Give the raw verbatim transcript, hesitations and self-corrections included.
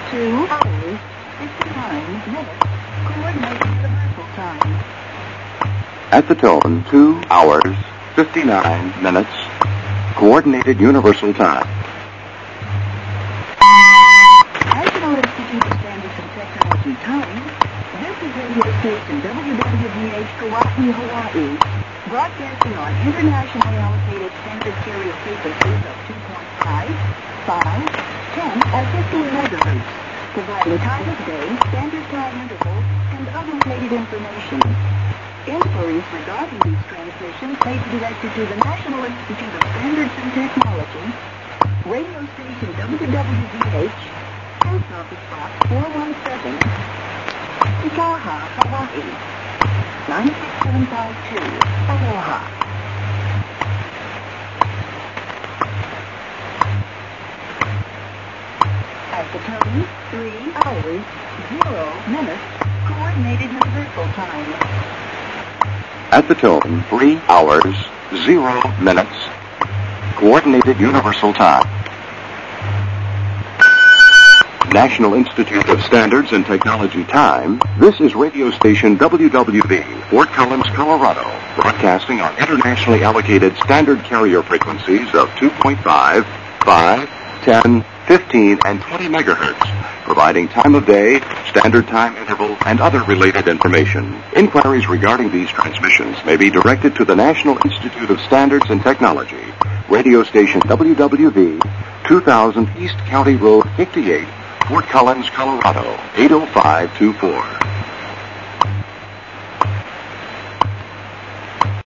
two hours, fifty-nine minutes, coordinated universal time. At the tone, two hours, fifty-nine minutes, coordinated universal time. National Institute of Standards and Technology time. This is radio station W W V H Kauai, Hawaii, broadcasting on internationally allocated standard carrier frequencies of two point five, five, ten, and fifteen megahertz, providing time of day, standard time intervals, and other related information. Inquiries regarding these transmissions may be directed to the National Institute of Standards and Technology, radio station W W V H, Post Office Box four one seven, Ikaha, Hawaii, nine six seven five two, Aloha. At the tone, three hours, zero minutes, coordinated universal time. At the tone, three hours, zero minutes, coordinated universal time. National Institute of Standards and Technology time. This is radio station W W V, Fort Collins, Colorado, broadcasting on internationally allocated standard carrier frequencies of two point five, five, ten, fifteen, and twenty megahertz, providing time of day, standard time interval, and other related information. Inquiries regarding these transmissions may be directed to the National Institute of Standards and Technology, radio station W W V, two thousand East County Road fifty-eight, Fort Collins, Colorado, eight oh five two four.